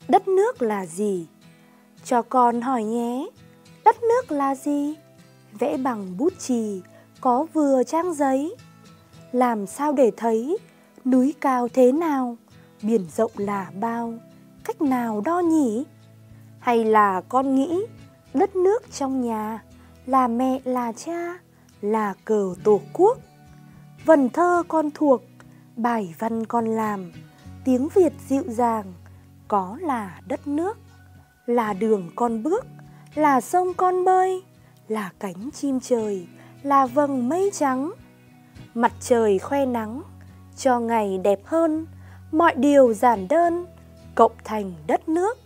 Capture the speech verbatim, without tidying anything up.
Đất nước là gì? Cho con hỏi nhé. Đất nước là gì? Vẽ bằng bút chì, có vừa trang giấy. Làm sao để thấy núi cao thế nào, biển rộng là bao, cách nào đo nhỉ? Hay là con nghĩ đất nước trong nhà là mẹ là cha, là cờ tổ quốc? Vần thơ con thuộc, bài văn con làm, tiếng Việt dịu dàng, có là đất nước. Là đường con bước, là sông con bơi, là cánh chim trời, là vầng mây trắng. Mặt trời khoe nắng, cho ngày đẹp hơn, mọi điều giản đơn, cộng thành đất nước.